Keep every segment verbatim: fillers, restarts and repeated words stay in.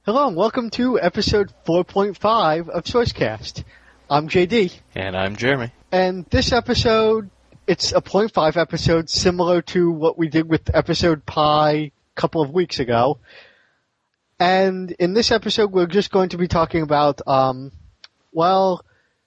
Hello and welcome to episode four point five of Sourcecast. I'm J D. And I'm Jeremy. And this episode, it's a point five episode similar to what we did with episode Pi a couple of weeks ago. And in this episode, we're just going to be talking about, um, well,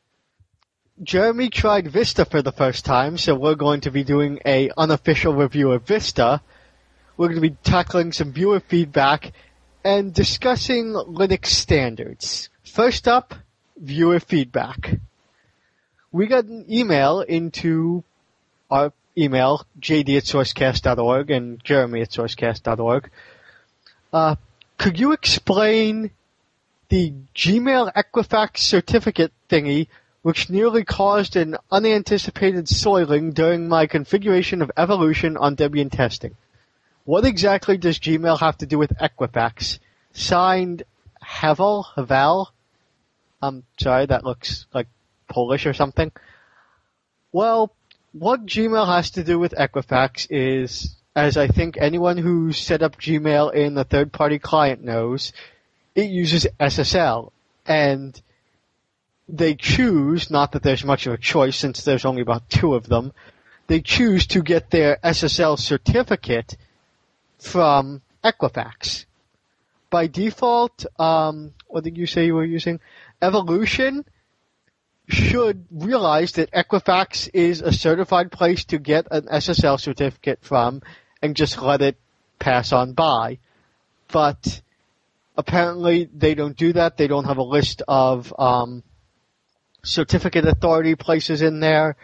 Jeremy tried Vista for the first time, so we're going to be doing a unofficial review of Vista. We're going to be tackling some viewer feedback and discussing Linux standards. First up, viewer feedback. We got an email into our email, j d at sourcecast dot org and jeremy at sourcecast dot org. Uh, could you explain the Gmail Equifax certificate thingy which nearly caused an unanticipated soiling during my configuration of Evolution on Debian testing? What exactly does Gmail have to do with Equifax? Signed, Havel, Havel? I'm sorry, that looks like Polish or something. Well, what Gmail has to do with Equifax is, as I think anyone who's set up Gmail in a third-party client knows, it uses S S L. And they choose, not that there's much of a choice since there's only about two of them, they choose to get their S S L certificate from Equifax. By default, um, what did you say you were using? Evolution should realize that Equifax is a certified place to get an S S L certificate from and just let it pass on by. But apparently they don't do that. They don't have a list of um, certificate authority places in there.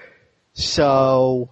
So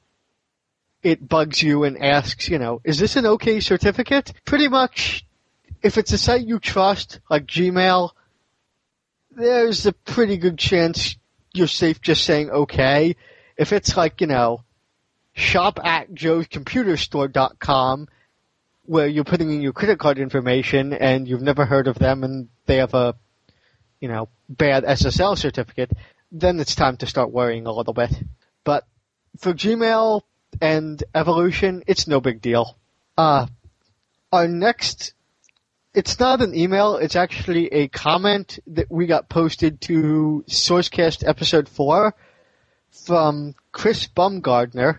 it bugs you and asks, you know, is this an okay certificate? Pretty much, if it's a site you trust, like Gmail, there's a pretty good chance you're safe just saying okay. If it's like, you know, shop at joes computer store dot com, where you're putting in your credit card information and you've never heard of them and they have a, you know, bad S S L certificate, then it's time to start worrying a little bit. But for Gmail and Evolution, it's no big deal. Uh, our next, it's not an email, it's actually a comment that we got posted to Sourcecast episode four from Chris Bumgardner.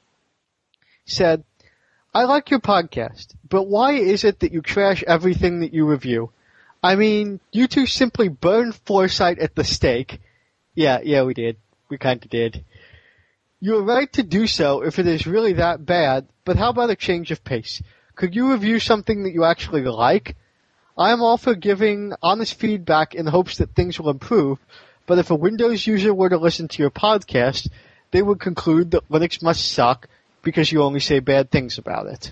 Said, I like your podcast, but why is it that you trash everything that you review? I mean, you two simply burned Foresight at the stake. Yeah, yeah, we did. We kinda did. You are right to do so if it is really that bad, but how about a change of pace? Could you review something that you actually like? I am all for giving honest feedback in the hopes that things will improve, but if a Windows user were to listen to your podcast, they would conclude that Linux must suck because you only say bad things about it.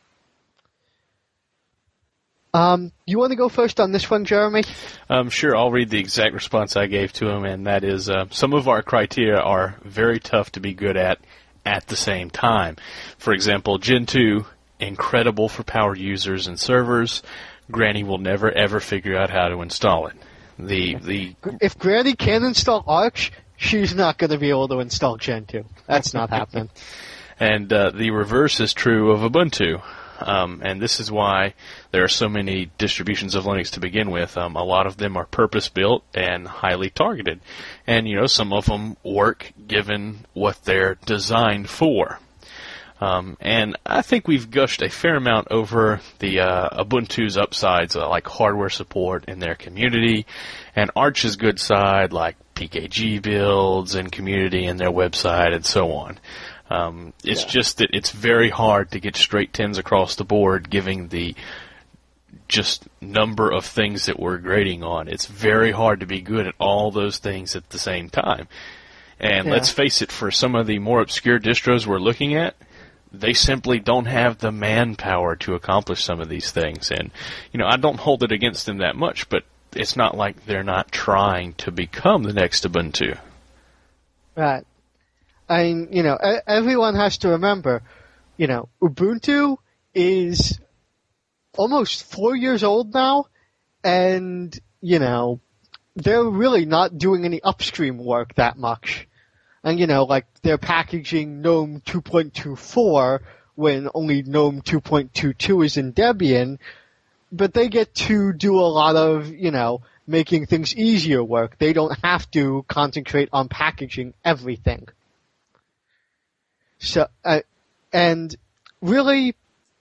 Um, you want to go first on this one, Jeremy? Um, sure, I'll read the exact response I gave to him, and that is, uh, some of our criteria are very tough to be good at at the same time. For example, Gen two, incredible for power users and servers. Granny will never ever figure out how to install it. The the If Granny can install Arch, she's not going to be able to install Gen two. That's not happening. And uh, the reverse is true of Ubuntu. Um, and this is why there are so many distributions of Linux to begin with. Um, a lot of them are purpose-built and highly targeted. And, you know, some of them work given what they're designed for. Um, and I think we've gushed a fair amount over the uh, Ubuntu's upsides, uh, like hardware support in their community, and Arch's good side, like P K G builds and community in their website and so on. Um, it's yeah. just that it's very hard to get straight tens across the board, given the just number of things that we're grading on. It's very hard to be good at all those things at the same time. And yeah. let's face it, for some of the more obscure distros we're looking at, they simply don't have the manpower to accomplish some of these things. And, you know, I don't hold it against them that much, but it's not like they're not trying to become the next Ubuntu. Right. I mean, you know, everyone has to remember, you know, Ubuntu is almost four years old now, and, you know, they're really not doing any upstream work that much. And, you know, like, they're packaging GNOME two point two four when only GNOME two point two two is in Debian. but they get to do a lot of, you know, making things easier work. They don't have to concentrate on packaging everything. So, uh, and really,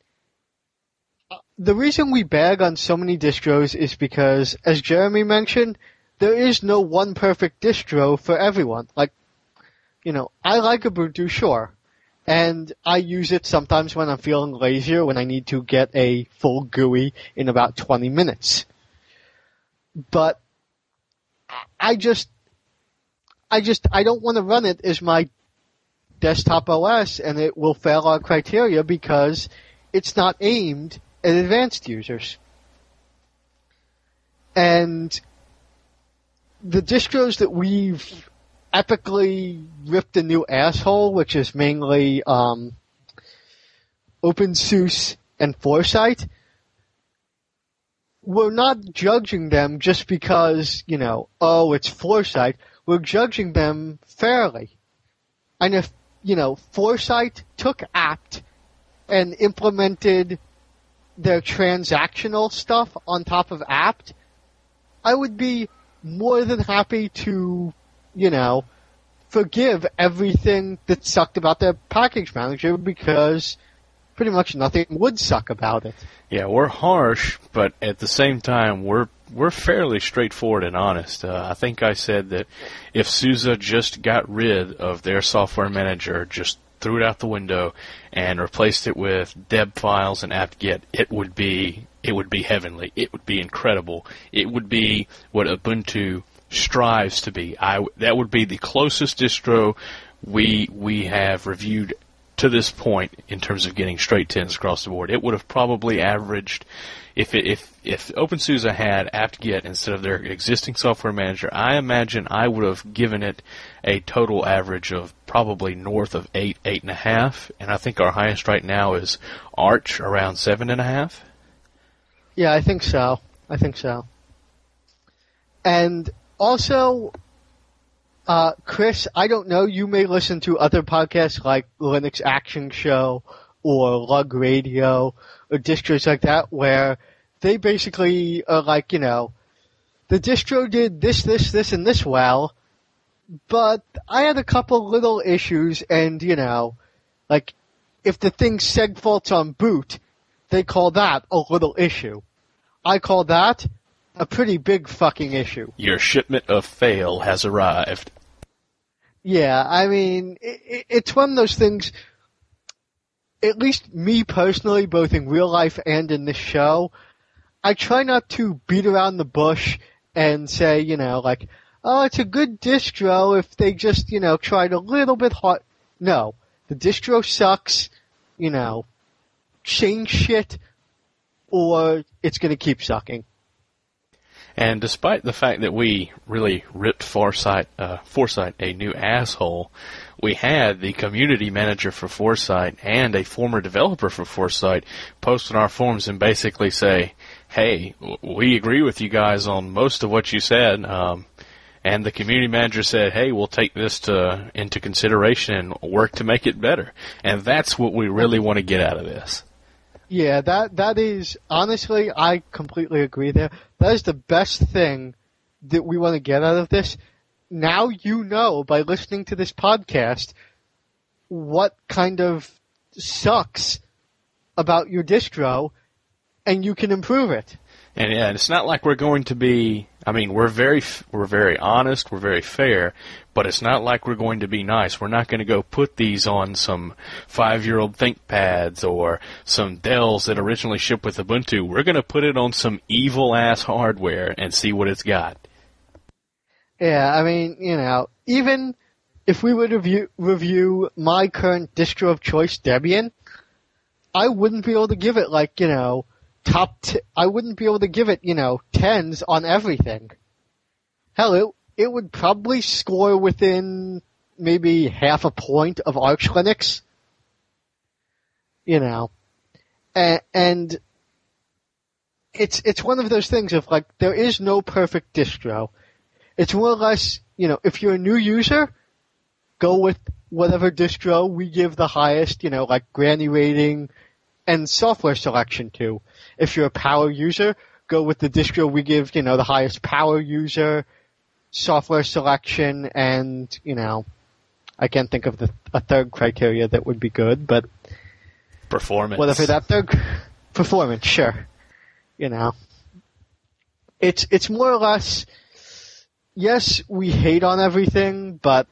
the reason we bag on so many distros is because, as Jeremy mentioned, there is no one perfect distro for everyone. Like, you know, I like Ubuntu, sure. And I use it sometimes when I'm feeling lazier, when I need to get a full G U I in about twenty minutes. But I just, I just, I don't want to run it as my desktop O S, and it will fail our criteria because it's not aimed at advanced users. And the distros that we've epically ripped a new asshole, which is mainly um, OpenSUSE and Foresight, we're not judging them just because, you know, oh, it's Foresight. We're judging them fairly. And if, you know, Foresight took apt and implemented their transactional stuff on top of apt, I would be more than happy to, you know, forgive everything that sucked about their package manager because pretty much nothing would suck about it. Yeah, we're harsh, but at the same time, we're we're fairly straightforward and honest. Uh, I think I said that if SUSE just got rid of their software manager, just threw it out the window and replaced it with deb files and apt-get, it would be it would be heavenly. It would be incredible. It would be what Ubuntu strives to be. I that would be the closest distro we we have reviewed to this point in terms of getting straight tens across the board. It would have probably averaged, if it, if if OpenSUSE had apt-get instead of their existing software manager, I imagine I would have given it a total average of probably north of eight, eight and a half, and I think our highest right now is Arch around seven and a half. Yeah, I think so. I think so. And also, uh, Chris, I don't know, you may listen to other podcasts like Linux Action Show or Lug Radio or distros like that where they basically are like, you know, the distro did this, this, this, and this well, but I had a couple little issues and, you know, like, if the thing segfaults on boot, they call that a little issue. I call that a pretty big fucking issue. Your shipment of fail has arrived. Yeah, I mean, it, it's one of those things, at least me personally, both in real life and in this show, I try not to beat around the bush and say, you know, like, oh, it's a good distro if they just, you know, tried a little bit hard. No, the distro sucks, you know, change shit, or it's going to keep sucking. And despite the fact that we really ripped Foresight, uh, Foresight a new asshole, we had the community manager for Foresight and a former developer for Foresight post on our forums and basically say, hey, we agree with you guys on most of what you said, um, and the community manager said, hey, we'll take this to into consideration and work to make it better. And that's what we really want to get out of this. Yeah, that that is, honestly, I completely agree there. That is the best thing that we want to get out of this. Now you know, by listening to this podcast, what kind of sucks about your distro, and you can improve it. And yeah, it's not like we're going to be, I mean, we're very, we're very honest, we're very fair, but it's not like we're going to be nice. We're not going to go put these on some five-year-old ThinkPads or some Dells that originally shipped with Ubuntu. We're going to put it on some evil-ass hardware and see what it's got. Yeah, I mean, you know, even if we would review, review my current distro of choice, Debian, I wouldn't be able to give it, like, you know, top t- I wouldn't be able to give it, you know, tens on everything. Hell, it, it would probably score within maybe half a point of Arch Linux. You know. And, and it's, it's one of those things of, like, there is no perfect distro. It's more or less, you know, if you're a new user, go with whatever distro we give the highest, you know, like Granny rating, and software selection too. If you're a power user, go with the distro we give, you know, the highest power user, software selection, and, you know, I can't think of the, a third criteria that would be good, but performance. Whatever that third performance, sure. You know, it's it's more or less. Yes, we hate on everything, but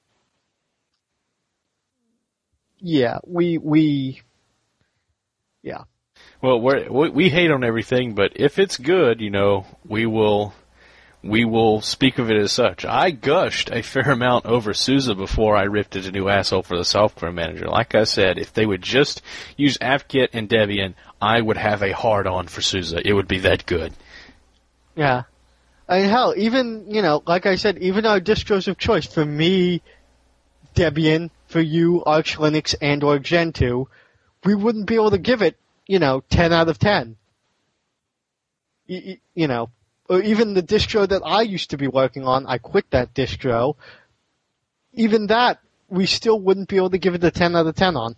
yeah, we we yeah. Well, we're, we we hate on everything, but if it's good, you know, we will we will speak of it as such. I gushed a fair amount over Sousa before I ripped it a new asshole for the software manager. Like I said, if they would just use apt-get and Debian, I would have a hard-on for Sousa. It would be that good. Yeah. I mean, hell, even, you know, like I said, even our distros of choice, for me, Debian, for you, Arch Linux and or Gentoo, we wouldn't be able to give it, you know, ten out of ten. You, you know, or even the distro that I used to be working on, I quit that distro, even that, we still wouldn't be able to give it a ten out of ten on.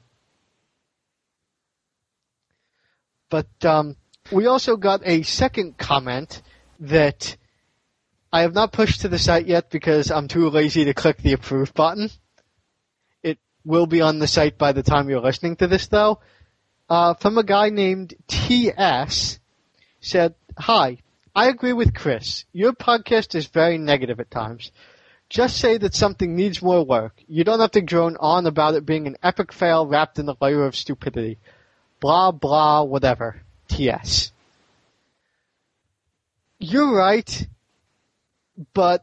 But um, we also got a second comment that I have not pushed to the site yet because I'm too lazy to click the approve button. It will be on the site by the time you're listening to this, though. Uh, from a guy named T S, said, "Hi, I agree with Chris. Your podcast is very negative at times. Just say that something needs more work. You don't have to drone on about it being an epic fail wrapped in a layer of stupidity. Blah, blah, whatever. T S" You're right, but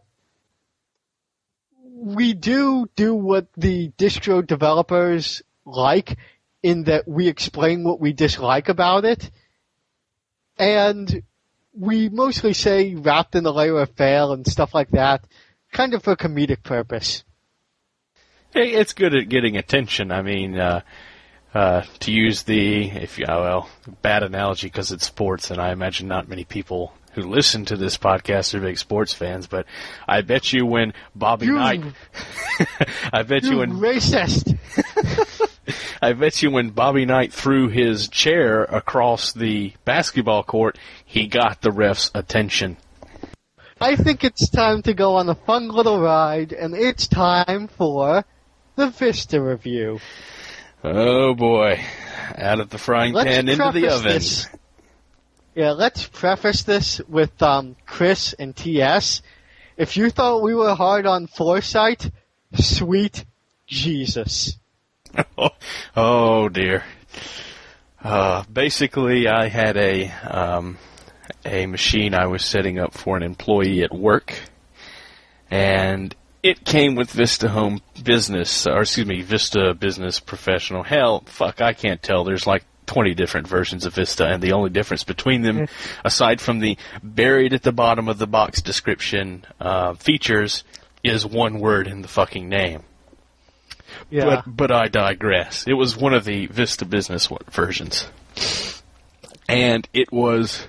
we do do what the distro developers like, in that we explain what we dislike about it, and we mostly say wrapped in a layer of fail and stuff like that, kind of for comedic purpose. Hey, it's good at getting attention. I mean, uh, uh, to use the, if you, well, bad analogy because it's sports, and I imagine not many people who listen to this podcast are big sports fans, but I bet you when Bobby You- Knight, I bet you You when racist! I bet you when Bobby Knight threw his chair across the basketball court, he got the ref's attention. I think it's time to go on a fun little ride, and it's time for the Vista review. Oh boy, out of the frying Let's pan into the preface oven. this- Yeah, let's preface this with um, Chris and T S. If you thought we were hard on Foresight, sweet Jesus. Oh, oh dear. Uh, basically, I had a um, a machine I was setting up for an employee at work, and it came with Vista Home Business, or excuse me, Vista Business Professional. Hell, fuck, I can't tell. There's like twenty different versions of Vista, and the only difference between them, aside from the buried at the bottom of the box description uh, features, is one word in the fucking name. Yeah. But but I digress. It was one of the Vista Business one- versions, and it was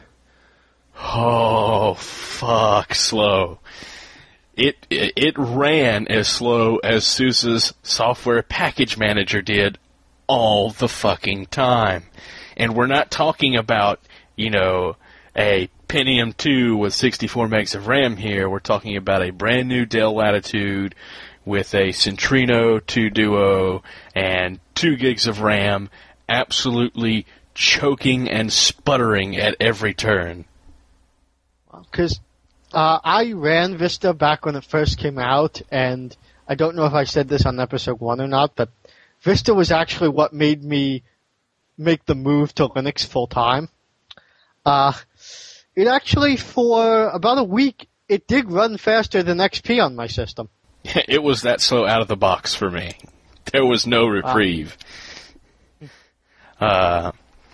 oh fuck slow. It, it it ran as slow as Sousa's software package manager did all the fucking time, and we're not talking about you know a Pentium two with sixty-four megs of RAM here. We're talking about a brand new Dell Latitude with a Centrino two Duo and two gigs of RAM, absolutely choking and sputtering at every turn. Because uh, I ran Vista back when it first came out, and I don't know if I said this on episode one or not, but Vista was actually what made me make the move to Linux full time. Uh, it actually, for about a week, it did run faster than X P on my system. It was that slow out of the box for me. There was no reprieve. Uh,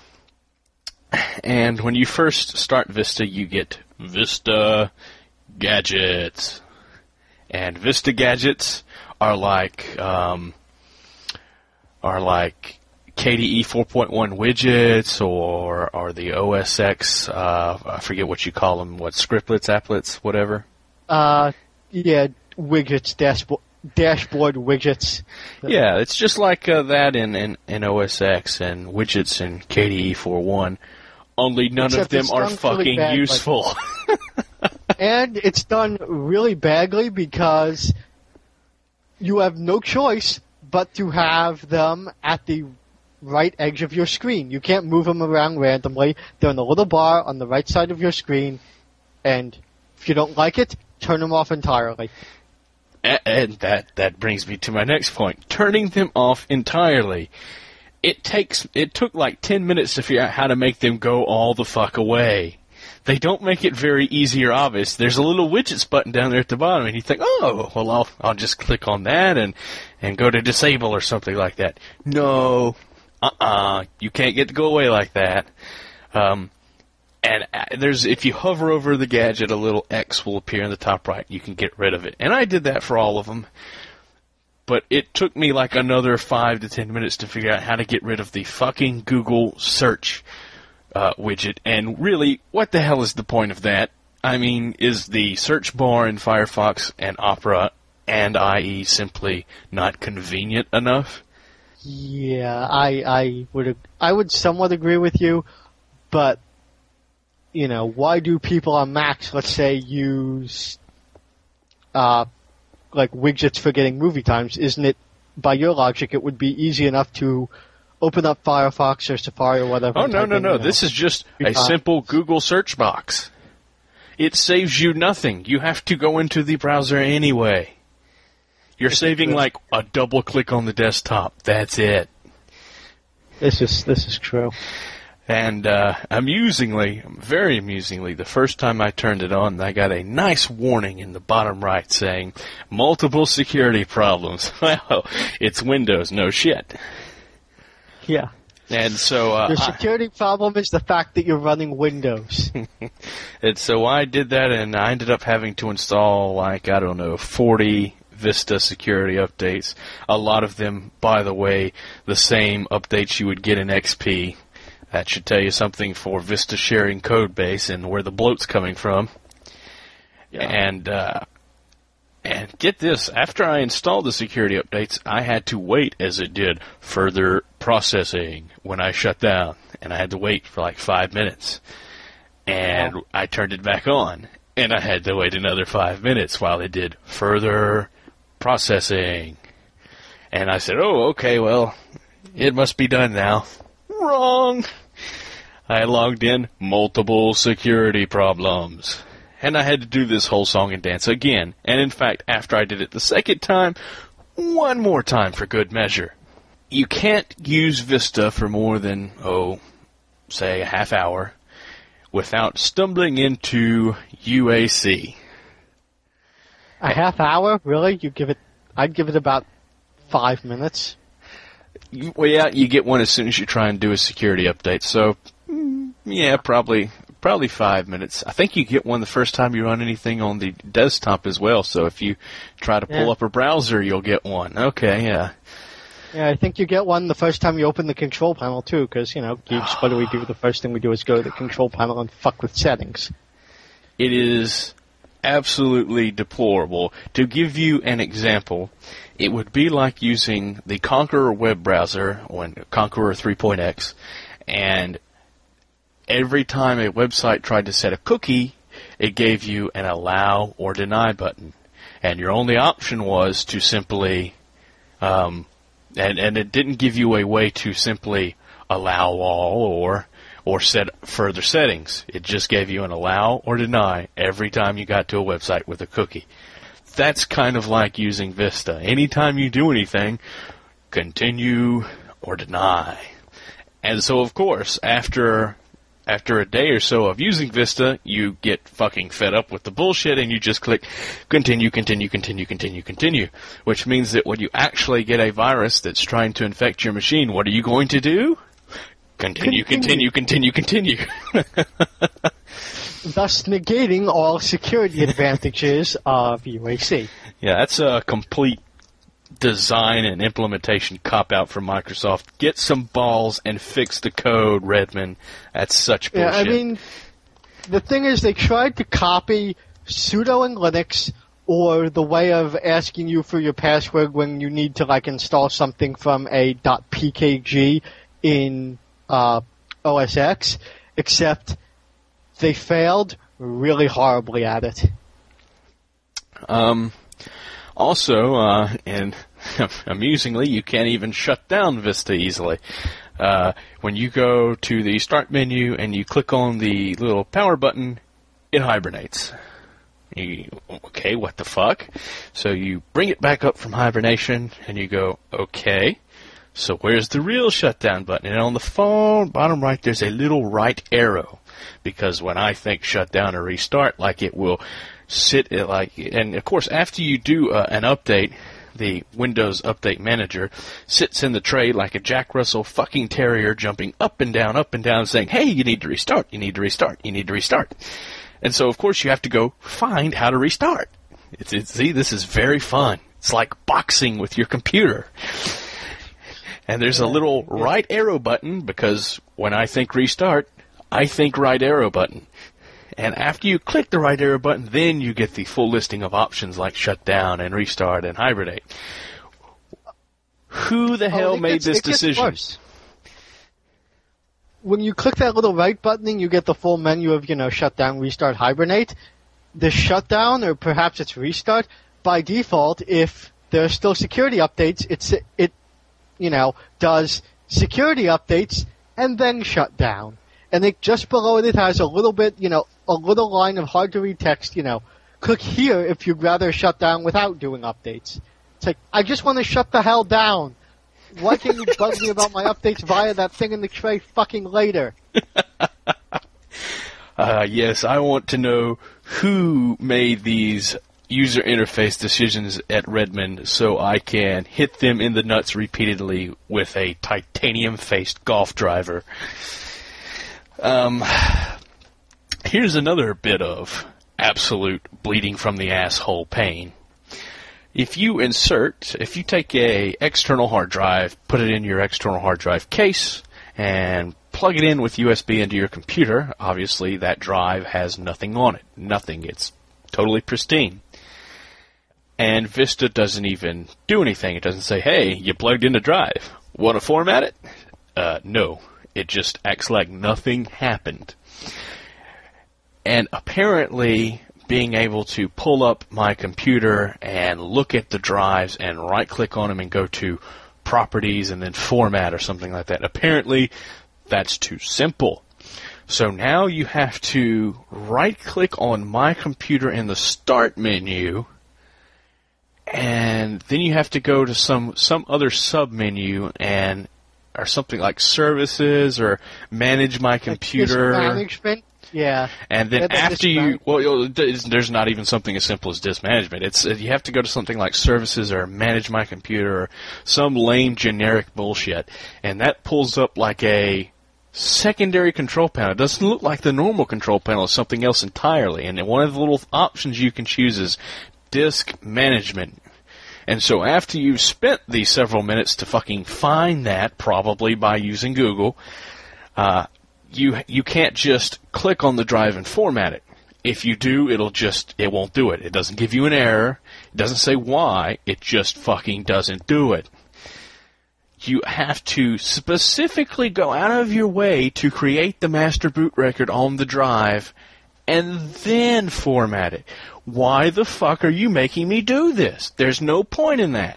and when you first start Vista, you get Vista Gadgets. And Vista Gadgets are like um, are like K D E four point one widgets, or or the O S X. Uh, I forget what you call them. What, scriptlets, applets, whatever. Uh, yeah, widgets, dashboard, dashboard widgets. Yeah, it's just like uh, that in, in, in O S X and widgets in K D E four point one, only none Except of them are really fucking bad, useful. Like, and it's done really badly because you have no choice but to have them at the right edge of your screen. You can't move them around randomly. They're in a little bar on the right side of your screen, and if you don't like it, turn them off entirely. And that, that brings me to my next point. Turning them off entirely. It takes it took like ten minutes to figure out how to make them go all the fuck away. They don't make it very easy or obvious. There's a little widgets button down there at the bottom, and you think, oh, well, I'll I'll just click on that and, and go to disable or something like that. No, uh-uh, you can't get to go away like that. Um, and there's if you hover over the gadget, a little X will appear in the top right. You can get rid of it. And I did that for all of them. But it took me like another five to ten minutes to figure out how to get rid of the fucking Google search uh, widget. And really, what the hell is the point of that? I mean, is the search bar in Firefox and Opera and I E simply not convenient enough? Yeah, I I would I would somewhat agree with you, but you know, why do people on Macs, let's say, use uh like widgets for getting movie times? Isn't it, by your logic, it would be easy enough to open up Firefox or Safari or whatever? Oh, no, no, in, no. You know, this is just a simple Google search box. It saves you nothing. You have to go into the browser anyway. You're saving like a double click on the desktop. That's it. This is this is true. And uh, amusingly, very amusingly, the first time I turned it on, I got a nice warning in the bottom right saying, multiple security problems. Well, it's Windows, no shit. Yeah. And so... Uh, Your security I, problem is the fact that you're running Windows. And so I did that, and I ended up having to install, like, I don't know, forty Vista security updates. A lot of them, by the way, the same updates you would get in X P. That should tell you something for Vista sharing code base and where the bloat's coming from. Yeah. And uh, and get this, after I installed the security updates, I had to wait as it did further processing when I shut down. And I had to wait for like five minutes. And wow. I turned it back on. And I had to wait another five minutes while it did further processing. And I said, oh, okay, well, it must be done now. Wrong. I logged in, multiple security problems. And I had to do this whole song and dance again. And in fact, after I did it the second time, one more time for good measure. You can't use Vista for more than, oh, say a half hour without stumbling into U A C. A half hour? Really? You give it? I'd give it about five minutes. Well, yeah, you get one as soon as you try and do a security update. So, yeah, probably probably five minutes. I think you get one the first time you run anything on the desktop as well. So if you try to pull yeah. up a browser, you'll get one. Okay, yeah. Yeah, I think you get one the first time you open the control panel, too, because, you know, geeks, what do we do? The first thing we do is go to the control panel and fuck with settings. It is absolutely deplorable. To give you an example, it would be like using the Conqueror web browser, when Conqueror three point x, and every time a website tried to set a cookie, it gave you an allow or deny button. And your only option was to simply, um, and, and it didn't give you a way to simply allow all or or set further settings. It just gave you an allow or deny every time you got to a website with a cookie. That's kind of like using Vista. Anytime you do anything, continue or deny. And so, of course, after after a day or so of using Vista, you get fucking fed up with the bullshit and you just click continue, continue, continue, continue, continue. Which means that when you actually get a virus that's trying to infect your machine, what are you going to do? Continue, continue, continue, continue. Thus negating all security advantages of U A C. Yeah, that's a complete design and implementation cop-out for Microsoft. Get some balls and fix the code, Redmond. That's such bullshit. Yeah, I mean, the thing is they tried to copy sudo in Linux or the way of asking you for your password when you need to like install something from a .pkg in uh, O S X, except they failed really horribly at it. Um, also, uh, and amusingly, you can't even shut down Vista easily. Uh, when you go to the Start menu and you click on the little power button, it hibernates. You, okay, what the fuck? So you bring it back up from hibernation, and you go, okay, so where's the real shutdown button? And on the phone, bottom right, there's a little right arrow. Because when I think shutdown or restart, like it will sit, like, and of course, after you do uh, an update, the Windows Update Manager sits in the tray like a Jack Russell fucking terrier jumping up and down, up and down, saying, hey, you need to restart, you need to restart, you need to restart. And so, of course, you have to go find how to restart. It's, it's, see, this is very fun. It's like boxing with your computer. And there's a little right arrow button, because when I think restart, I think right arrow button. And after you click the right arrow button, then you get the full listing of options like shut down and restart and hibernate. Who the hell oh, made gets, this it gets decision? Worse. When you click that little right button and you get the full menu of, you know, shut down, restart, hibernate, the shutdown, or perhaps it's restart, by default, if there are still security updates, it's, it, you know, does security updates and then shut down. And it, just below it, it has a little bit, you know, a little line of hard-to-read text, you know, click here if you'd rather shut down without doing updates. It's like, I just want to shut the hell down. Why can't you bug me about my updates via that thing in the tray fucking later? uh, yes, I want to know who made these user interface decisions at Redmond so I can hit them in the nuts repeatedly with a titanium-faced golf driver. Um, here's another bit of absolute bleeding from the asshole pain. If you insert, if you take a external hard drive, put it in your external hard drive case, and plug it in with U S B into your computer, obviously that drive has nothing on it. Nothing. It's totally pristine. And Vista doesn't even do anything. It doesn't say, hey, you plugged in the drive. Want to format it? Uh, no. It just acts like nothing happened. And apparently, being able to pull up my computer and look at the drives and right-click on them and go to Properties and then Format or something like that, apparently that's too simple. So now you have to right-click on my computer in the Start menu, and then you have to go to some, some other sub-menu and or something like Services or Manage My Computer. Like management. Yeah. And then yeah, after you, well, there's not even something as simple as disk management. It's you have to go to something like Services or Manage My Computer or some lame generic bullshit, and that pulls up like a secondary control panel. It doesn't look like the normal control panel. It's something else entirely. And one of the little options you can choose is disk management. And so after you've spent these several minutes to fucking find that, probably by using Google, uh, you you can't just click on the drive and format it. If you do, it'll just, it won't do it. It doesn't give you an error. It doesn't say why. It just fucking doesn't do it. You have to specifically go out of your way to create the master boot record on the drive and then format it. Why the fuck are you making me do this? There's no point in that.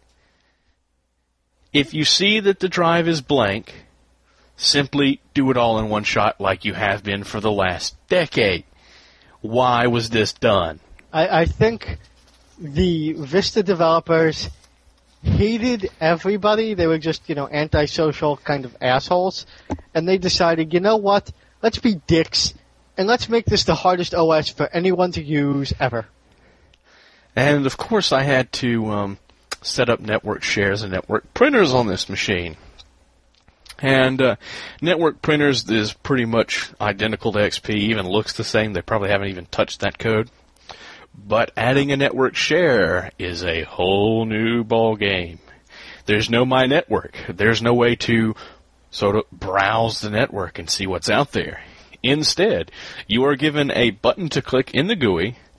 If you see that the drive is blank, simply do it all in one shot like you have been for the last decade. Why was this done? I, I think the Vista developers hated everybody. They were just, you know, antisocial kind of assholes. And they decided, you know what? Let's be dicks. And let's make this the hardest O S for anyone to use ever. And, of course, I had to um, set up network shares and network printers on this machine. And uh, network printers is pretty much identical to X P, even looks the same. They probably haven't even touched that code. But adding a network share is a whole new ball game. There's no My Network. There's no way to sort of browse the network and see what's out there. Instead, you are given a button to click in the G U I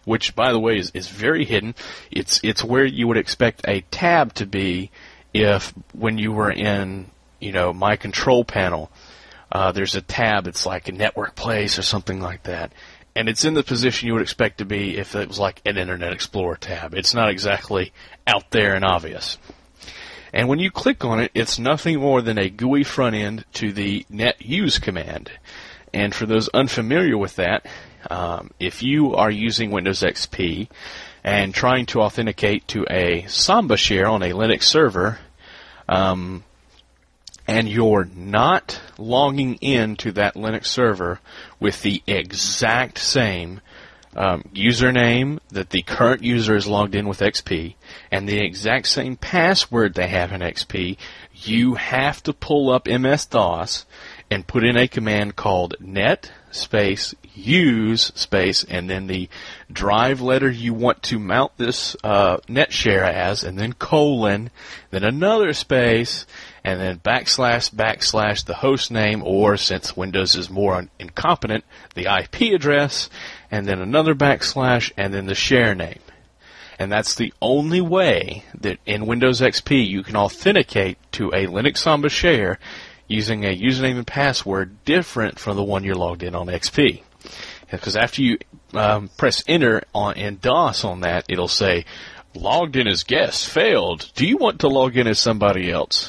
which, by the way, is, is very hidden. It's it's where you would expect a tab to be if, when you were in, you know, My Control Panel, uh, there's a tab that's like a Network Place or something like that. And it's in the position you would expect to be if it was like an Internet Explorer tab. It's not exactly out there and obvious. And when you click on it, it's nothing more than a G U I front end to the netuse command. And for those unfamiliar with that, um, if you are using Windows X P and trying to authenticate to a Samba share on a Linux server, um, and you're not logging in to that Linux server with the exact same um, username that the current user is logged in with X P and the exact same password they have in X P, you have to pull up M S DOS and put in a command called net space use space and then the drive letter you want to mount this uh, net share as, and then colon, then another space, and then backslash backslash the host name, or since Windows is more un- incompetent, the I P address, and then another backslash, and then the share name. And that's the only way that in Windows X P you can authenticate to a Linux Samba share using a username and password different from the one you're logged in on X P. Because after you um, press enter on in DOS on that, it'll say, logged in as guest, failed. Do you want to log in as somebody else?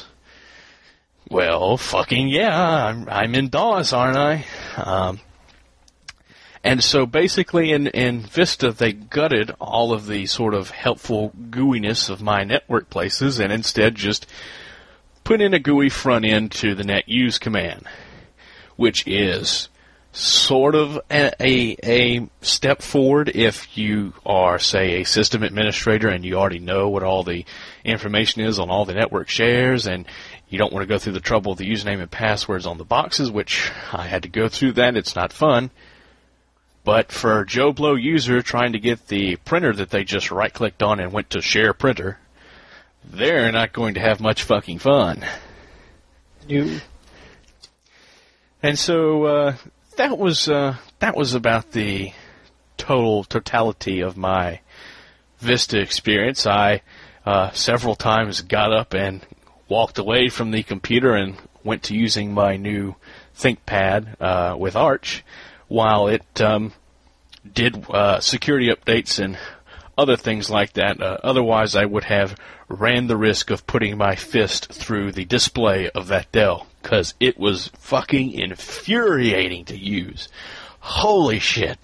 Well, fucking yeah, I'm, I'm in DOS, aren't I? Um, and so basically in, in Vista, they gutted all of the sort of helpful gooiness of my network places and instead just put in a G U I front end to the netuse command, which is sort of a, a, a step forward if you are, say, a system administrator and you already know what all the information is on all the network shares and you don't want to go through the trouble of the username and passwords on the boxes, which I had to go through that. It's not fun. But for Joe Blow user trying to get the printer that they just right-clicked on and went to share printer, they're not going to have much fucking fun. You. And so uh, that was uh, that was about the total totality of my Vista experience. I uh, several times got up and walked away from the computer and went to using my new ThinkPad uh, with Arch while it um, did uh, security updates and other things like that. Uh, otherwise, I would have ran the risk of putting my fist through the display of that Dell, because it was fucking infuriating to use. Holy shit.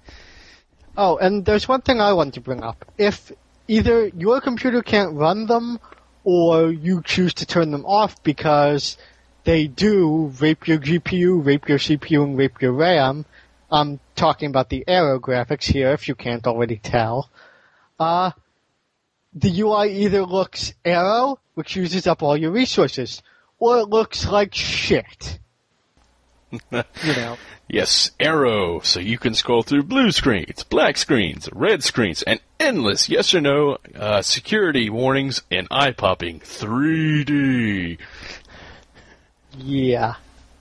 Oh, and there's one thing I want to bring up. If either your computer can't run them, or you choose to turn them off because they do rape your G P U, rape your C P U, and rape your RAM, I'm talking about the Aero graphics here, if you can't already tell. Uh, the U I either looks Aero, which uses up all your resources, or it looks like shit. You know. Yes, Aero, so you can scroll through blue screens, black screens, red screens, and endless yes or no uh, security warnings and eye-popping three D. Yeah.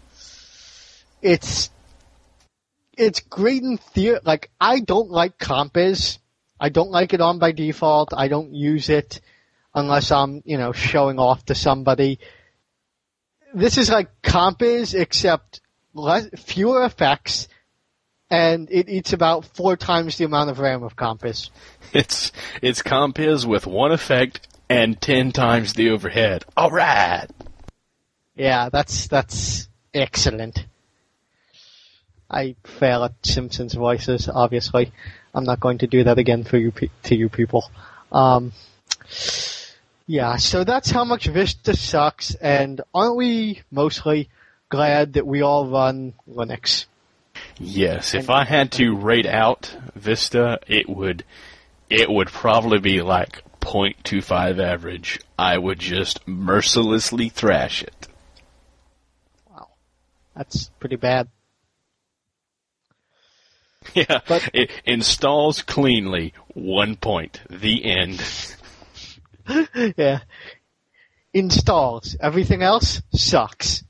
It's it's great in theory. Like, I don't like Compiz. I don't like it on by default. I don't use it unless I'm, you know, showing off to somebody. This is like Compiz, except less, fewer effects, and it eats about four times the amount of RAM of Compiz. It's it's Compiz with one effect and ten times the overhead. All right. Yeah, that's that's excellent. I fail at Simpsons voices, obviously. I'm not going to do that again for you pe- to you people. Um, yeah, so that's how much Vista sucks, and aren't we mostly glad that we all run Linux? Yes, if I had to rate out Vista, it would it would probably be like point two five average. I would just mercilessly thrash it. Wow. That's pretty bad. Yeah, but, it installs cleanly, one point, the end. Yeah. Installs. Everything else sucks.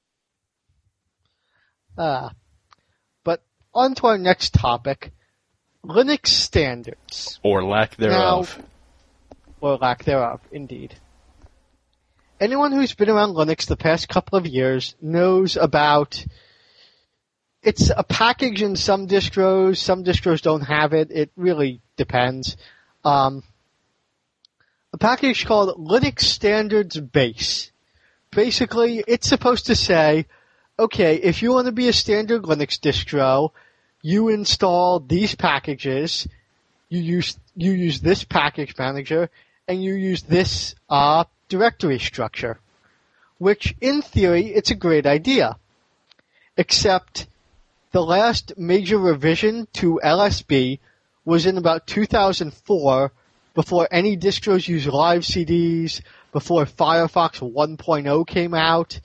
Uh, but on to our next topic. Linux standards. Or lack thereof. Now, or lack thereof, indeed. Anyone who's been around Linux the past couple of years knows about... It's a package in some distros. Some distros don't have it. It really depends. Um, a package called Linux Standards Base. Basically, it's supposed to say, okay, if you want to be a standard Linux distro, you install these packages, you use you use this package manager, and you use this uh, directory structure. Which, in theory, it's a great idea. Except the last major revision to L S B was in about two thousand four, before any distros used live C Ds, before Firefox one point oh came out.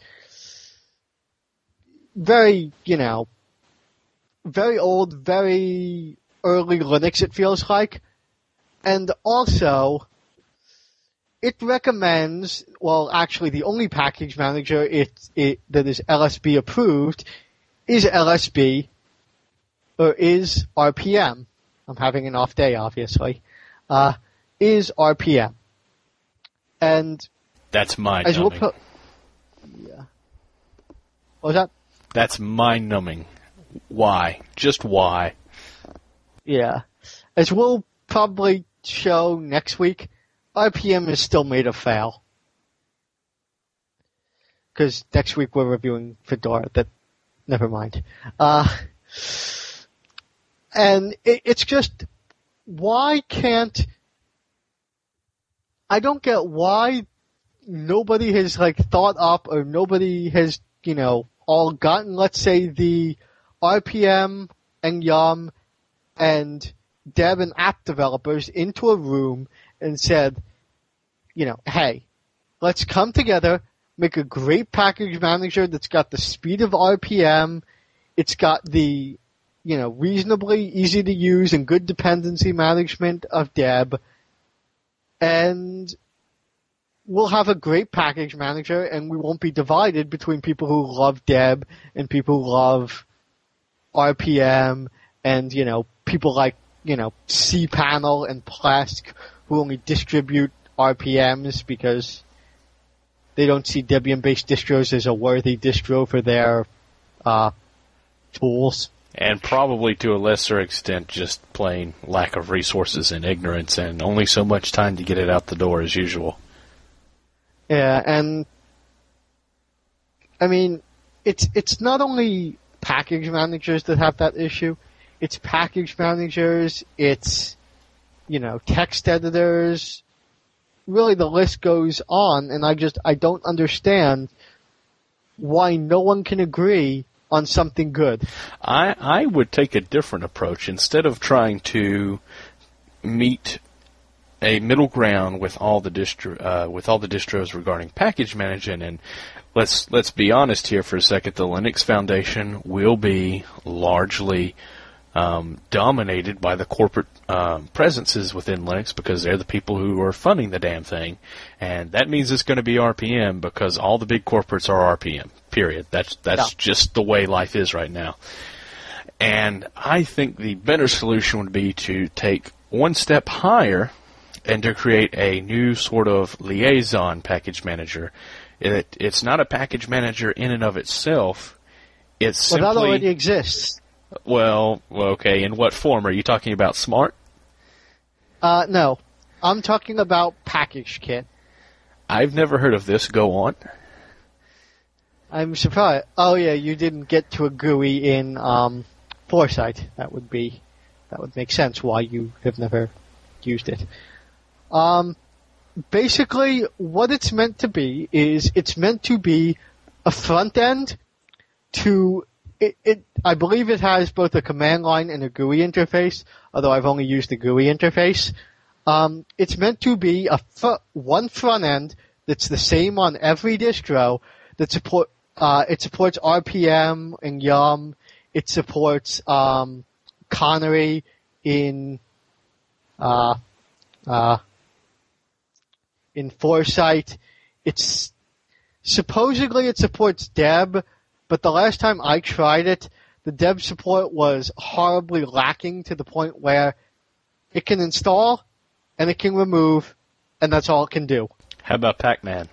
Very, you know, very old, very early Linux, it feels like. And also, it recommends, well, actually the only package manager it, it, that is L S B approved is L S B, or is R P M. I'm having an off day, obviously. Uh, is R P M. And that's mind as numbing. We'll put, yeah. What was that? That's mind numbing. Why? Just why? Yeah. As we'll probably show next week, R P M is still made of fail. Because next week we're reviewing Fedora. That, never mind. Uh, and it, it's just, why can't, I don't get why nobody has like thought up, or nobody has, you know, all gotten, let's say, the R P M and Yum and dev and app developers into a room and said, you know, hey, let's come together, make a great package manager that's got the speed of R P M, it's got the, you know, reasonably easy to use and good dependency management of Deb, and we'll have a great package manager, and we won't be divided between people who love Deb and people who love R P M, and, you know, people like, you know, cPanel and Plesk who only distribute R P Ms because they don't see Debian-based distros as a worthy distro for their uh, tools. And probably to a lesser extent just plain lack of resources and ignorance, and only so much time to get it out the door as usual. Yeah, and I mean, it's it's not only package managers that have that issue. It's package managers, it's, you know, text editors. Really, the list goes on, and I just, I don't understand why no one can agree on something good. I, I would take a different approach. Instead of trying to meet a middle ground with all the distro, uh, with all the distros regarding package management, and let's let's be honest here for a second, the Linux Foundation will be largely um, dominated by the corporate um, presences within Linux, because they're the people who are funding the damn thing, and that means it's going to be R P M because all the big corporates are R P M. Period. That's that's yeah. just the way life is right now. And I think the better solution would be to take one step higher and to create a new sort of liaison package manager. It, it's not a package manager in and of itself. It's well, simply... that already exists. Well, okay, in what form? Are you talking about Smart? Uh, no. I'm talking about PackageKit. I've never heard of this. Go on. I'm surprised. Oh, yeah, you didn't get to a G U I in um, Foresight. That would be... That would make sense why you have never used it. Um, basically, what it's meant to be is it's meant to be a front end to it, it. I believe it has both a command line and a G U I interface, although I've only used the G U I interface. Um, it's meant to be a fr- one front end that's the same on every distro. That support uh, it supports R P M and Yum. It supports um, Canary in uh, uh, in Foresight. It's supposedly it supports Deb, but the last time I tried it, the dev support was horribly lacking to the point where it can install and it can remove, and that's all it can do. How about Pac-Man?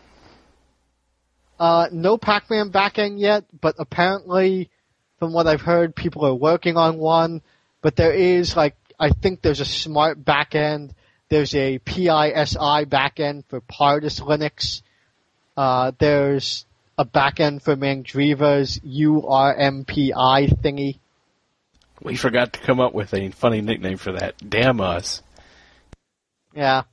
Uh, no Pac-Man backend yet, but apparently, from what I've heard, people are working on one. But there is, like, I think there's a smart backend. There's a P I S I backend for Pardus Linux. Uh, there's a backend for Mandriva's U R M P I thingy. We forgot to come up with a funny nickname for that. Damn us. Yeah.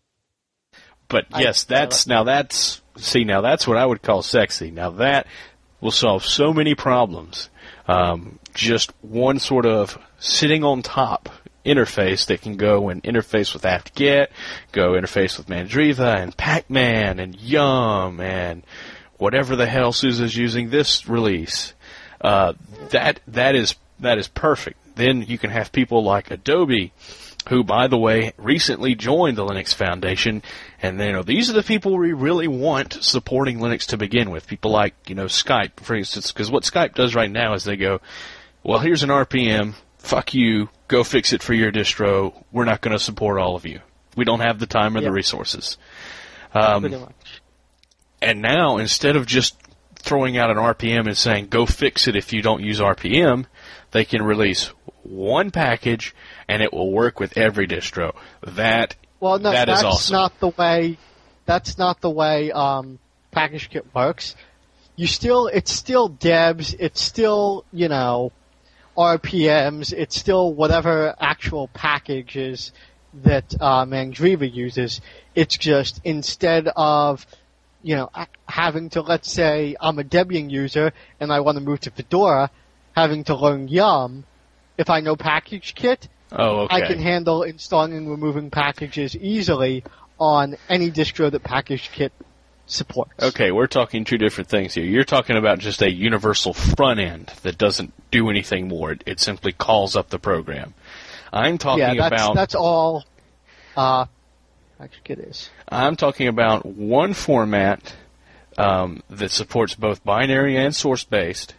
But yes, I, that's, now that's, see, now that's what I would call sexy. Now that will solve so many problems. Um, just one sort of sitting on top interface that can go and interface with apt-get, go interface with Mandriva and Pac-Man and Yum and whatever the hell Sousa's using this release. Uh, that, that is, that is perfect. Then you can have people like Adobe, who, by the way, recently joined the Linux Foundation, and you know these are the people we really want supporting Linux to begin with. People like you know Skype, for instance, because what Skype does right now is they go, well, here's an R P M, fuck you, go fix it for your distro. We're not going to support all of you. We don't have the time or yep. the resources. Um, Pretty much. And now, instead of just throwing out an R P M and saying go fix it if you don't use R P M, they can release one package, and it will work with every distro. That well, no, that that's is awesome. not the way. That's not the way um, PackageKit works. You still, it's still debs. It's still, you know, R P Ms. It's still whatever actual packages that uh, Mandriva uses. It's just instead of, you know, having to, let's say, I'm a Debian user and I want to move to Fedora, having to learn Yum. If I know PackageKit, oh, okay. I can handle installing and removing packages easily on any distro that PackageKit supports. Okay, we're talking two different things here. You're talking about just a universal front end that doesn't do anything more. It, it simply calls up the program. I'm talking yeah, that's, about... that's all uh, PackageKit is. I'm talking about one format um, that supports both binary and source-based,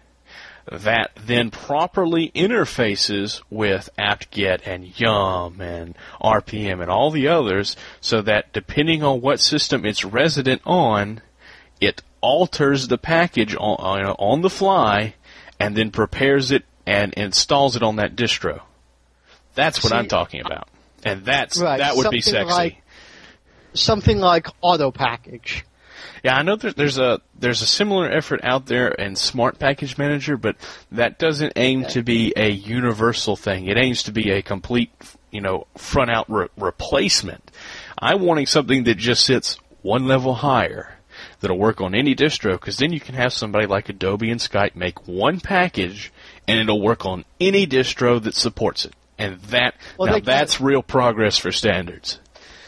that then properly interfaces with apt-get and Yum and R P M and all the others, so that depending on what system it's resident on, it alters the package on, on, on the fly and then prepares it and installs it on that distro. That's what See, I'm talking about. And that's right, that would be sexy. Like, something like auto package. Yeah, I know there, there's a there's a similar effort out there in Smart Package Manager, but that doesn't aim to be a universal thing. It aims to be a complete, you know, front out re- replacement. I'm wanting something that just sits one level higher, that'll work on any distro, because then you can have somebody like Adobe and Skype make one package, and it'll work on any distro that supports it. And that well, now that's real progress for standards.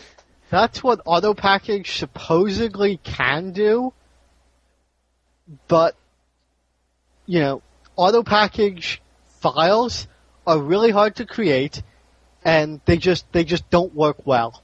That's what auto package supposedly can do, but, you know, auto package files are really hard to create, and they just they just don't work well.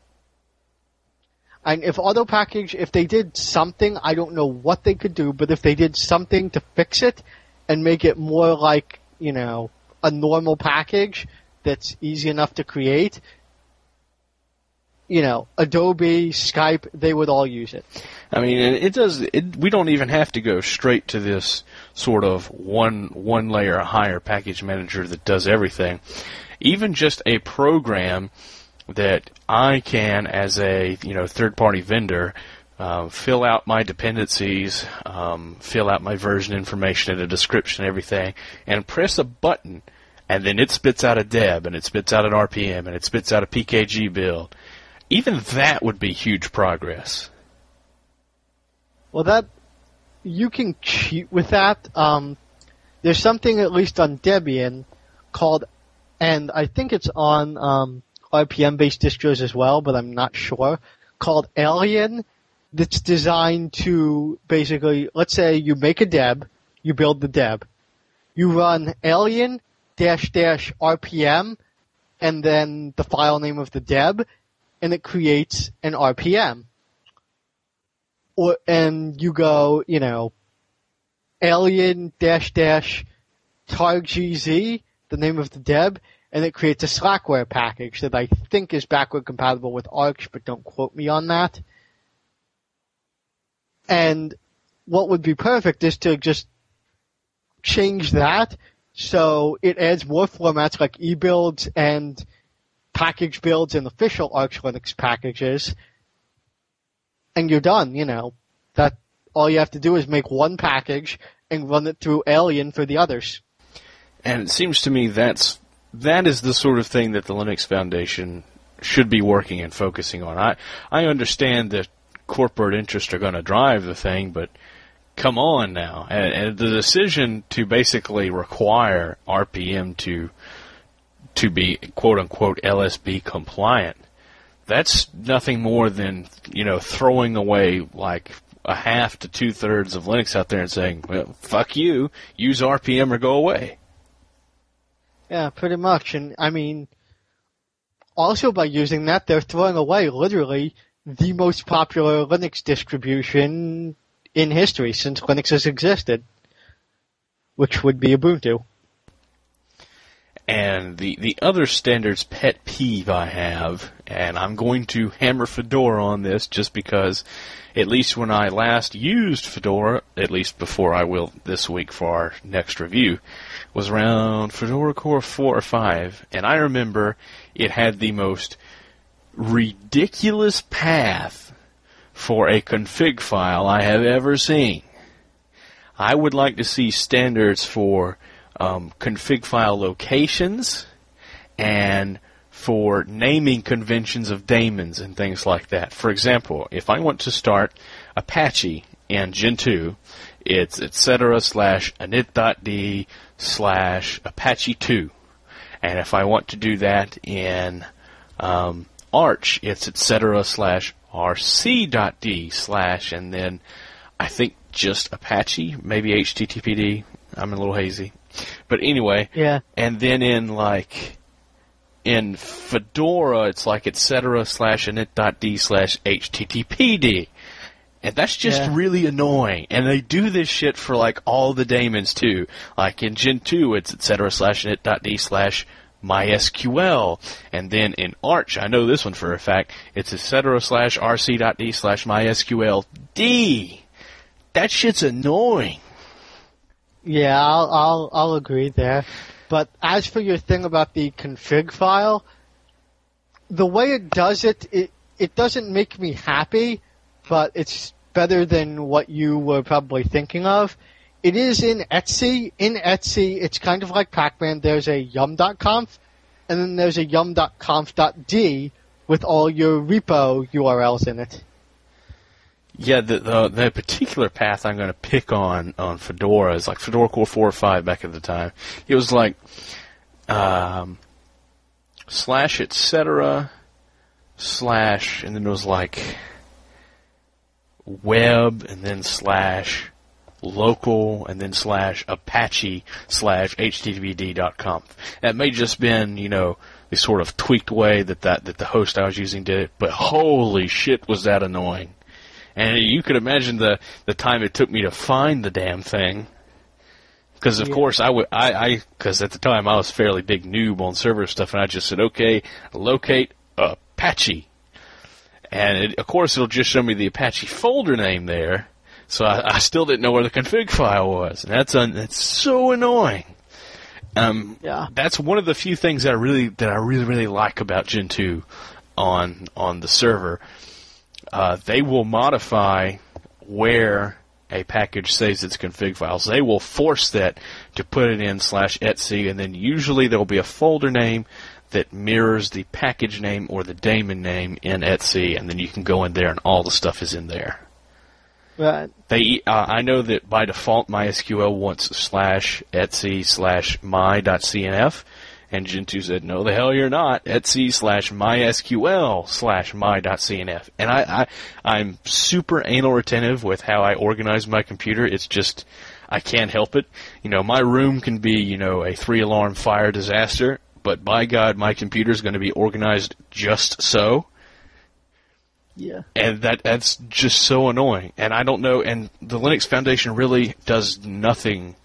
And if auto package, if they did something, I don't know what they could do, but if they did something to fix it and make it more like, you know, a normal package that's easy enough to create, you know, Adobe, Skype, they would all use it. I mean, it does. It, we don't even have to go straight to this sort of one one layer higher package manager that does everything. Even just a program that I can, as a you know third party vendor, uh, fill out my dependencies, um, fill out my version information and a description and everything, and press a button, and then it spits out a deb, and it spits out an R P M, and it spits out a P K G build. Even that would be huge progress. Well, that you can cheat with that. Um, there's something, at least on Debian, called, and I think it's on um, R P M-based distros as well, but I'm not sure, called Alien, that's designed to basically, let's say you make a deb, you build the deb, you run alien dash dash R P M, and then the file name of the deb, and it creates an R P M. Or, and you go, you know, alien dash dash targz, the name of the deb, and it creates a Slackware package that I think is backward compatible with Arch, but don't quote me on that. And what would be perfect is to just change that so it adds more formats like eBuilds and package builds and official Arch Linux packages, and you're done, you know. That all you have to do is make one package and run it through Alien for the others. And it seems to me that's that is the sort of thing that the Linux Foundation should be working and focusing on. I, I understand that corporate interests are going to drive the thing, but come on now. And, and the decision to basically require R P M to to be quote-unquote L S B compliant, that's nothing more than, you know, throwing away like a half to two-thirds of Linux out there and saying, well, fuck you, use R P M or go away. Yeah, pretty much. And, I mean, also by using that, they're throwing away, literally, the most popular Linux distribution in history since Linux has existed, which would be Ubuntu. And the, the other standards pet peeve I have, and I'm going to hammer Fedora on this just because, at least when I last used Fedora, at least before I will this week for our next review, was around Fedora Core four or five, and I remember it had the most ridiculous path for a config file I have ever seen. I would like to see standards for um, config file locations and for naming conventions of daemons and things like that. For example, if I want to start Apache in Gentoo, it's et cetera slash init.d slash Apache two. And if I want to do that in um, Arch, it's et cetera slash rc.d slash, and then I think just Apache, maybe httpd. I'm a little hazy. But anyway, yeah. And then in like in Fedora, it's like et cetera slash init.d slash httpd. And that's just yeah. really annoying. And they do this shit for like all the daemons too. Like in Gentoo, it's et cetera slash init.d slash MySQL. And then in Arch, I know this one for a fact, it's et cetera slash rc.d slash MySQLd. That shit's annoying. Yeah, I'll, I'll, I'll agree there. But as for your thing about the config file, the way it does it, it, it doesn't make me happy, but it's better than what you were probably thinking of. It is in Etsy. In Etsy, it's kind of like Pac-Man. There's a yum.conf, and then there's a yum.conf.d with all your repo U R Ls in it. Yeah, the, the the particular path I'm going to pick on on Fedora is like Fedora Core four or five back at the time. It was like um, slash et cetera slash, and then it was like web, and then slash local, and then slash Apache slash httpd.conf. That may just been, you know, the sort of tweaked way that, that, that the host I was using did it, but holy shit was that annoying. And you could imagine the, the time it took me to find the damn thing. Because, of yeah. course, I would, I, I, because at the time I was a fairly big noob on server stuff, and I just said, okay, locate Apache. And, it, of course, it'll just show me the Apache folder name there, so I, I still didn't know where the config file was. And that's, un, that's so annoying. Um, yeah. That's one of the few things that I really, that I really, really like about Gentoo on, on the server. Uh, they will modify where a package saves its config files. They will force that to put it in slash etc, and then usually there will be a folder name that mirrors the package name or the daemon name in etc, and then you can go in there and all the stuff is in there. Right. They, uh, I know that by default MySQL wants slash etc slash my.cnf. And Gentoo said, no, the hell you're not. Etsy slash MySQL slash my.cnf. And I, I, I'm super anal retentive with how I organize my computer. It's just, I can't help it. You know, my room can be, you know, a three-alarm fire disaster, but by God, my computer's going to be organized just so. Yeah. And that that's just so annoying. And I don't know, and the Linux Foundation really does nothing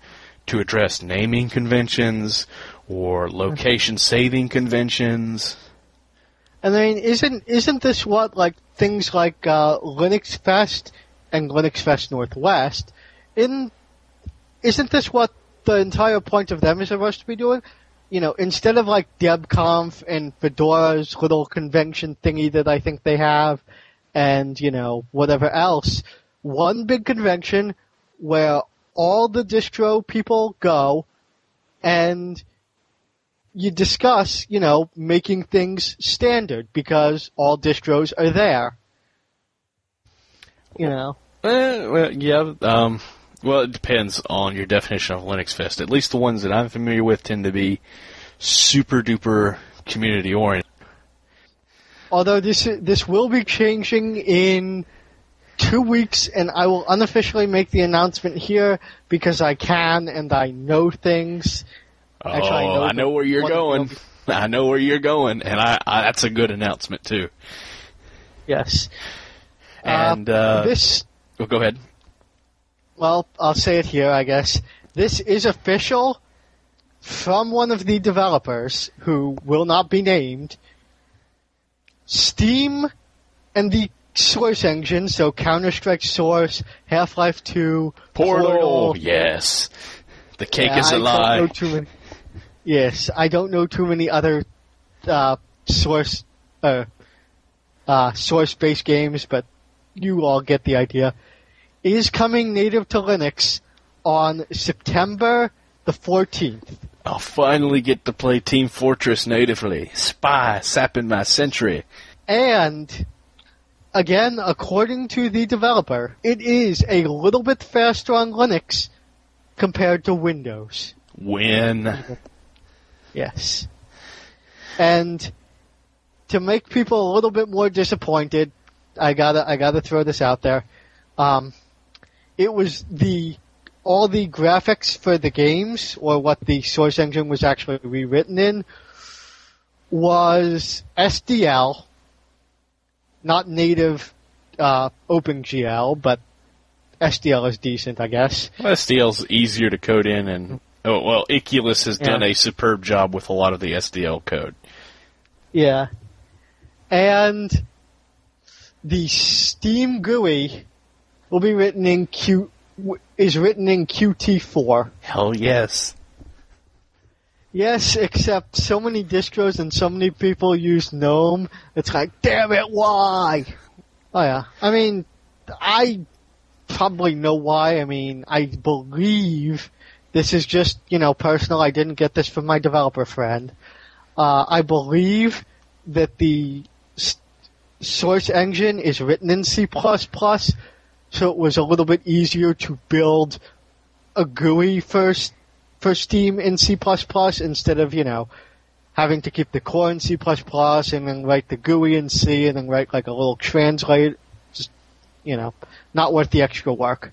to address naming conventions or location saving conventions. And I mean, isn't isn't this what like things like uh, Linux Fest and Linux Fest Northwest? In isn't this what the entire point of them is supposed to be doing? You know, instead of like DebConf and Fedora's little convention thingy that I think they have, and you know whatever else, one big convention where all the distro people go, and you discuss, you know, making things standard because all distros are there. You know. Uh, well, yeah. Um, well, it depends on your definition of Linux Fest. At least the ones that I'm familiar with tend to be super duper community oriented. Although this this will be changing in two weeks, and I will unofficially make the announcement here because I can and I know things. Oh, Actually, I know, I know where you're going. Be- I know where you're going, and I, I that's a good announcement too. Yes. And uh, uh, this. Oh, go ahead. Well, I'll say it here, I guess. This is official from one of the developers who will not be named. Steam and the Source engine, so Counter-Strike Source, Half-Life two, Portal. Portal. Yes. The cake Yeah, is a I lie. Don't know too many, yes, I don't know too many other uh, Source uh, uh, Source-based games, but you all get the idea. Is coming native to Linux on September the fourteenth. I'll finally get to play Team Fortress natively. Spy, sapping my century. And, again, according to the developer, it is a little bit faster on Linux compared to Windows. Win. Yes. And to make people a little bit more disappointed, I gotta, I gotta throw this out there. Um, it was the, all the graphics for the games, or what the Source engine was actually rewritten in, was S D L, not native, uh, OpenGL, but S D L is decent, I guess. Well, S D L's easier to code in, and, oh, well, Iculus has done Yeah. a superb job with a lot of the S D L code. Yeah. And the Steam G U I will be written in Q, is written in Qt four. Hell yes. Yes, except so many distros and so many people use GNOME, it's like, damn it, why? Oh yeah. I mean, I probably know why. I mean, I believe this is just, you know, personal. I didn't get this from my developer friend. Uh, I believe that the s- Source engine is written in C plus plus, so it was a little bit easier to build a G U I for, for Steam in C plus plus instead of, you know, having to keep the core in C plus plus and then write the G U I in C and then write like a little translate. Just, you know, not worth the extra work.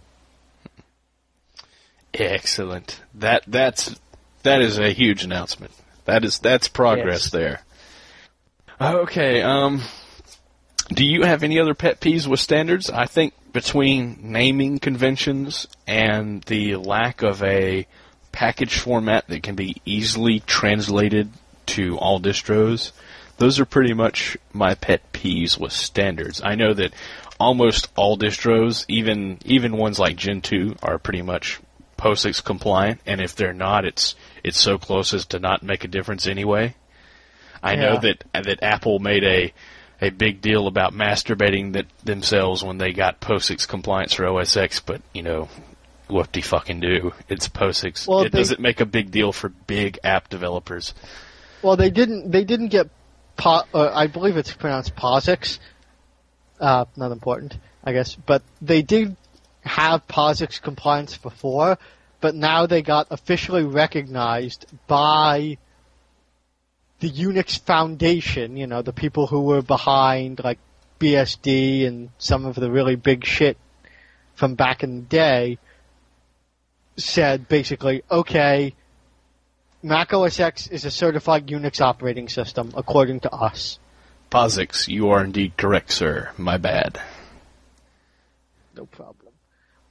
Excellent. That that's that is a huge announcement. That is that's progress Yes. there. Okay, um do you have any other pet peeves with standards? I think between naming conventions and the lack of a package format that can be easily translated to all distros, those are pretty much my pet peeves with standards. I know that almost all distros, even even ones like Gen two, are pretty much POSIX compliant, and if they're not, it's it's so close as to not make a difference anyway. I Yeah. know that that Apple made a a big deal about masturbating that themselves when they got POSIX compliance for O S X, but you know, whoop-de-fucking do. It's POSIX. Well, it they- doesn't make a big deal for big app developers. Well, they didn't. They didn't get. Po- uh, I believe it's pronounced POSIX. Uh, not important, I guess. But they did have POSIX compliance before, but now they got officially recognized by the Unix Foundation. You know, the people who were behind like B S D and some of the really big shit from back in the day. Said basically, okay, Mac O S X is a certified Unix operating system, according to us. POSIX, you are indeed correct, sir. My bad. No problem.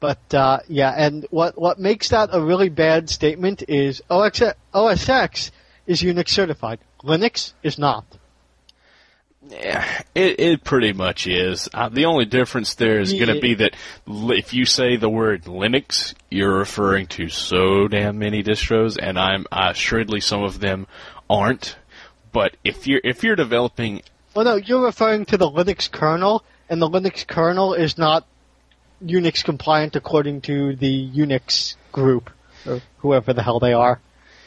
But uh, yeah, and what what makes that a really bad statement is O S X is Unix certified. Linux is not. Yeah, it it pretty much is. Uh, the only difference there is going to be that li- if you say the word Linux, you're referring to so damn many distros, and I'm uh, assuredly some of them aren't. But if you're if you're developing, well, no, you're referring to the Linux kernel, and the Linux kernel is not Unix compliant according to the Unix group or whoever the hell they are.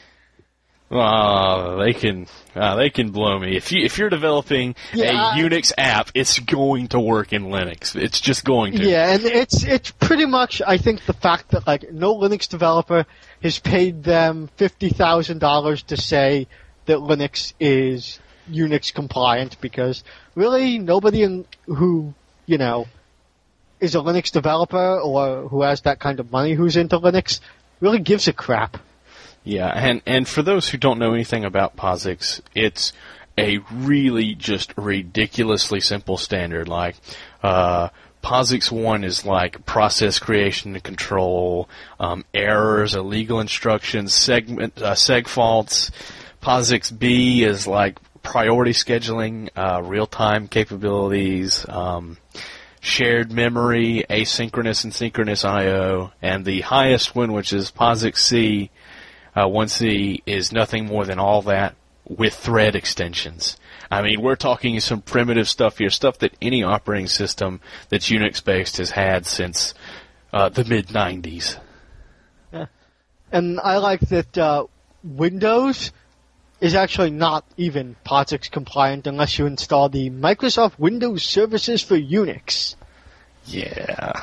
Uh, they can uh, they can blow me. If you if you're developing yeah, a I, Unix app, it's going to work in Linux. It's just going to. Yeah, and it's it's pretty much I think the fact that like no Linux developer has paid them fifty thousand dollars to say that Linux is Unix compliant, because really nobody in, who you know is a Linux developer or who has that kind of money who's into Linux really gives a crap. Yeah, and, and for those who don't know anything about POSIX, it's a really just ridiculously simple standard. Like, uh, POSIX one is like process creation and control, um, errors, illegal instructions, segment, uh, seg faults. POSIX B is like priority scheduling, uh, real-time capabilities, um, shared memory, asynchronous and synchronous I O, and the highest one, which is POSIX C, Uh, one C, is nothing more than all that with thread extensions. I mean, we're talking some primitive stuff here, stuff that any operating system that's Unix-based has had since uh, the mid nineties. Yeah. And I like that uh, Windows is actually not even POSIX compliant unless you install the Microsoft Windows Services for Unix. Yeah.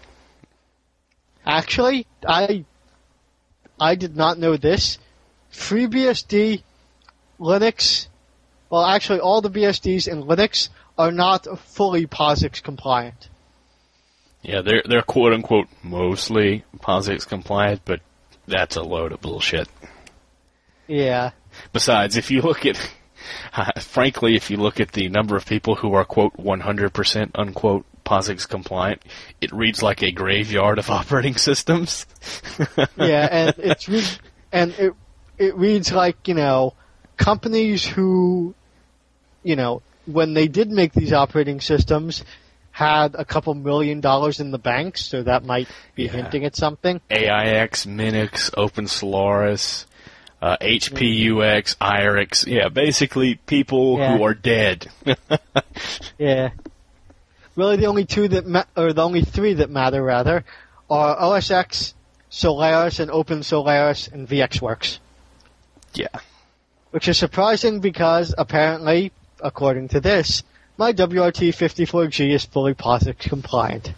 Actually, I... I did not know this. FreeBSD, Linux, well, actually, all the B S Ds in Linux are not fully POSIX compliant. Yeah, they're they're quote unquote mostly POSIX compliant, but that's a load of bullshit. Yeah. Besides, if you look at, uh, frankly, if you look at the number of people who are quote one hundred percent unquote POSIX compliant, it reads like a graveyard of operating systems. Yeah, and it's re- and it it reads like, you know, companies who, you know, when they did make these operating systems had a couple million dollars in the bank, so that might be yeah. hinting at something. A I X, Minix, Open Solaris, uh, H P U X, I R X, yeah, basically people yeah. who are dead. Yeah. Really, the only two that ma- or the only three that matter rather are O S X, Solaris, and Open Solaris, and VxWorks. Yeah. Which is surprising because apparently, according to this, my W R T fifty-four G is fully POSIX compliant.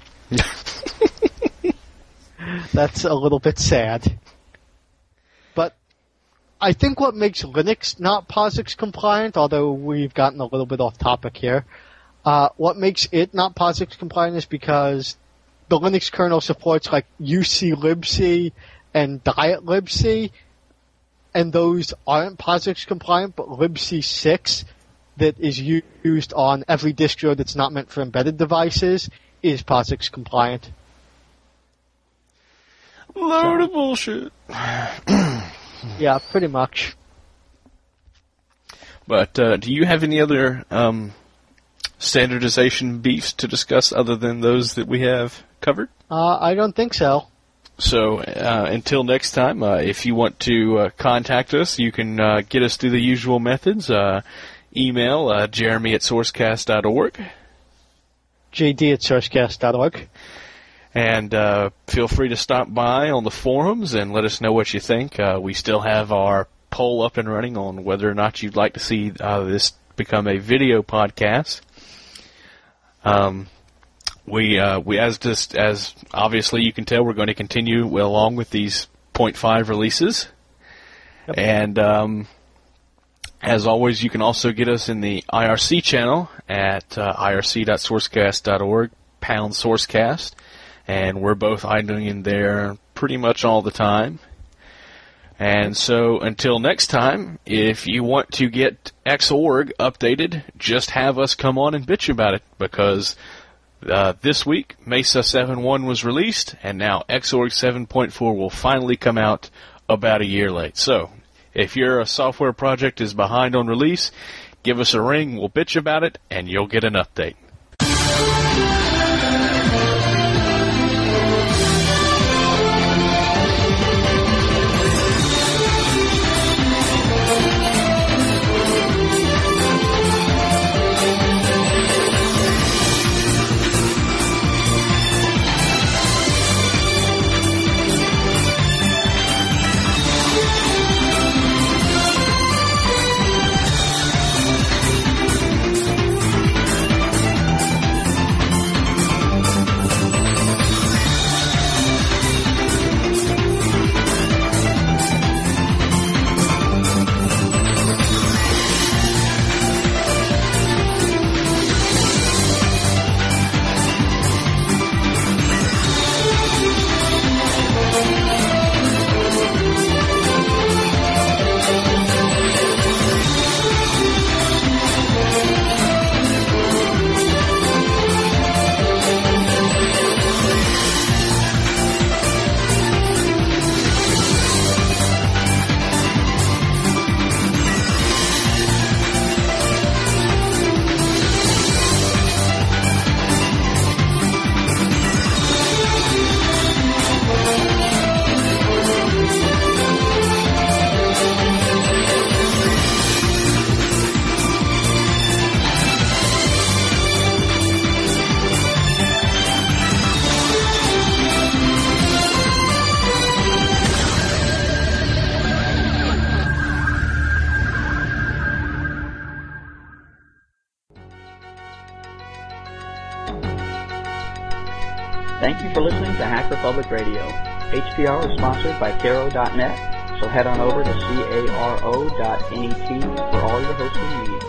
That's a little bit sad. But I think what makes Linux not POSIX compliant, although we've gotten a little bit off topic here, Uh, what makes it not POSIX compliant is because the Linux kernel supports like U C libc and diet libc, and those aren't POSIX compliant, but libc six that is u- used on every distro that's not meant for embedded devices is POSIX compliant. Load of bullshit. Yeah, pretty much. But uh, do you have any other um, standardization beefs to discuss other than those that we have covered? Uh, I don't think so. So uh, until next time, uh, if you want to uh, contact us, you can uh, get us through the usual methods. Uh, email uh, jeremy at sourcecast dot org. J D at sourcecast dot org. And uh, feel free to stop by on the forums and let us know what you think. Uh, we still have our poll up and running on whether or not you'd like to see uh, this become a video podcast. Um, we, uh, we, as just, as obviously you can tell, we're going to continue along with these point five releases. Yep. And, um, as always, you can also get us in the I R C channel at, uh, I R C dot sourcecast dot org, pound sourcecast. And we're both idling in there pretty much all the time. And so until next time, if you want to get Xorg updated, just have us come on and bitch about it, because Uh, this week, Mesa seven point one was released, and now Xorg seven point four will finally come out about a year late. So, if your uh, software project is behind on release, give us a ring, we'll bitch about it, and you'll get an update. Thank you for listening to Hack Republic Radio. H P R is sponsored by Caro dot net, so head on over to caro dot net for all your hosting needs.